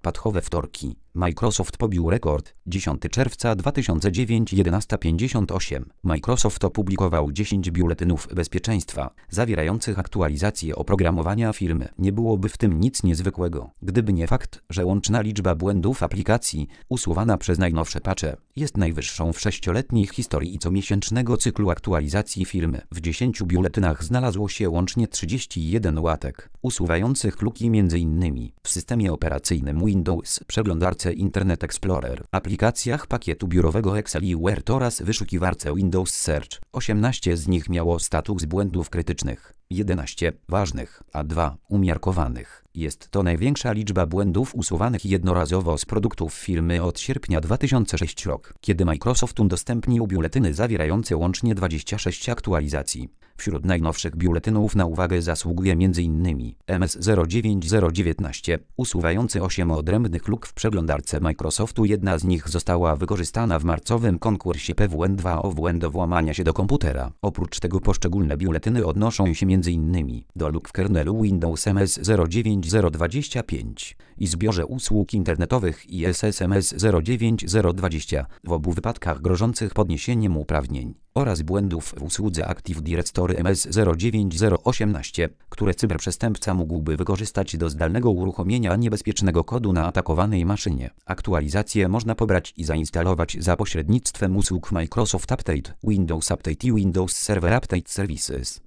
Wpadkowe wtorki. Microsoft pobił rekord. 10 czerwca 2009 11:58. Microsoft opublikował 10 biuletynów bezpieczeństwa, zawierających aktualizacje oprogramowania firmy. Nie byłoby w tym nic niezwykłego, gdyby nie fakt, że łączna liczba błędów aplikacji, usuwana przez najnowsze patche, jest najwyższą w 6-letniej historii comiesięcznego cyklu aktualizacji firmy. W 10 biuletynach znalazło się łącznie 31 łatek, usuwających luki m.in. w systemie operacyjnym Windows, przeglądarce Internet Explorer, aplikacjach pakietu biurowego Excel i Word oraz wyszukiwarce Windows Search. 18 z nich miało status błędów krytycznych, 11 ważnych, a 2 umiarkowanych. Jest to największa liczba błędów usuwanych jednorazowo z produktów firmy od sierpnia 2006 roku, kiedy Microsoft udostępnił biuletyny zawierające łącznie 26 aktualizacji. Wśród najnowszych biuletynów na uwagę zasługuje m.in. MS09019, usuwający 8 odrębnych luk w przeglądarce Microsoftu. Jedna z nich została wykorzystana w marcowym konkursie PWN2 o WN do włamania się do komputera. Oprócz tego poszczególne biuletyny odnoszą się m.in. do luk w kernelu Windows MS09025 i zbiorze usług internetowych ISS MS09020 w obu wypadkach grożących podniesieniem uprawnień, oraz błędów w usłudze Active Directory MS09018, które cyberprzestępca mógłby wykorzystać do zdalnego uruchomienia niebezpiecznego kodu na atakowanej maszynie. Aktualizacje można pobrać i zainstalować za pośrednictwem usług Microsoft Update, Windows Update i Windows Server Update Services.